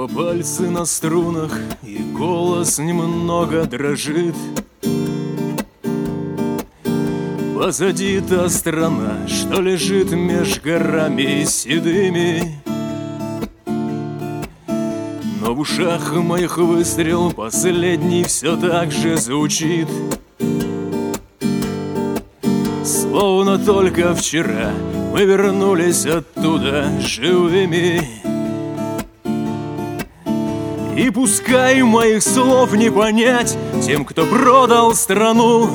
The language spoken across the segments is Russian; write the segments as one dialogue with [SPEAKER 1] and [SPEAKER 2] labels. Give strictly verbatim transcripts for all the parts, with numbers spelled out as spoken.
[SPEAKER 1] Снова пальцы на струнах, и голос немного дрожит. Позади та страна, что лежит меж горами седыми. Но в ушах моих выстрел последний все так же звучит. Словно только вчера мы вернулись оттуда живыми. И пускай моих слов не понять тем, кто продал страну,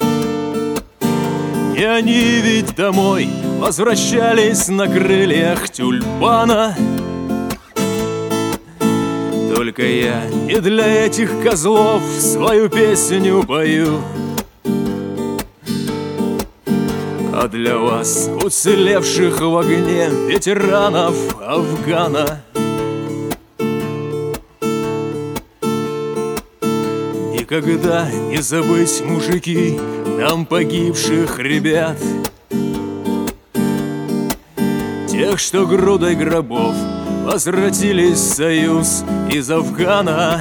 [SPEAKER 1] и они ведь домой возвращались на крыльях тюльпана. Только я не для этих козлов свою песню пою, а для вас, уцелевших в огне ветеранов Афгана. Никогда не забыть, мужики, нам погибших ребят, тех, что грудой гробов возвратились в Союз из Афгана.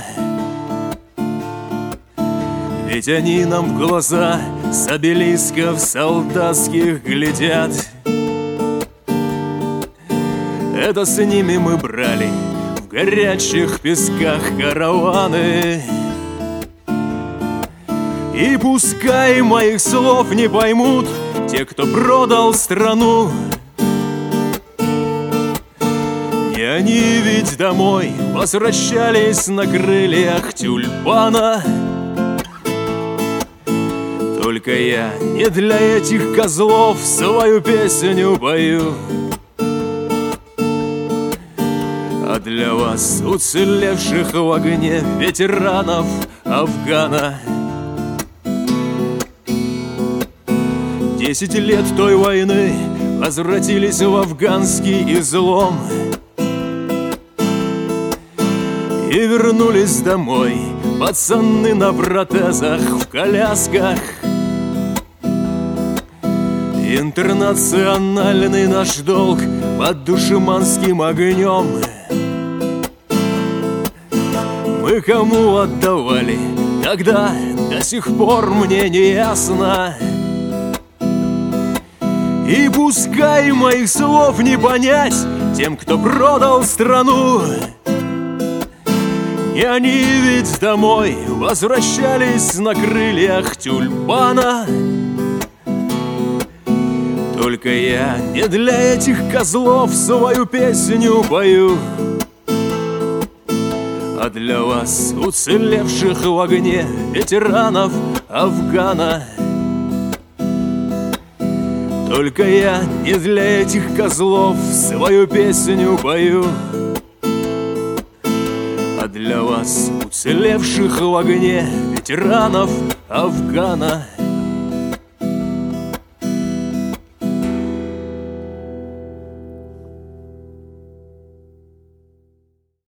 [SPEAKER 1] Ведь они нам в глаза с обелисков солдатских глядят. Это с ними мы брали в горячих песках караваны. И пускай моих слов не поймут те, кто продал страну, и они ведь домой возвращались на крыльях тюльпана. Только я не для этих козлов свою песню пою, а для вас, уцелевших в огне ветеранов Афгана. Десять лет той войны возвратились в афганский излом и вернулись домой пацаны на протезах, в колясках. Интернациональный наш долг под душманским огнем мы кому отдавали тогда, до сих пор мне не ясно. И пускай моих слов не понять тем, кто продал страну, и они ведь домой возвращались на крыльях тюльпана. Только я не для этих козлов свою песню пою, а для вас, уцелевших в огне ветеранов Афгана. Только я не для этих козлов свою песню пою, а для вас, уцелевших в огне ветеранов Афгана.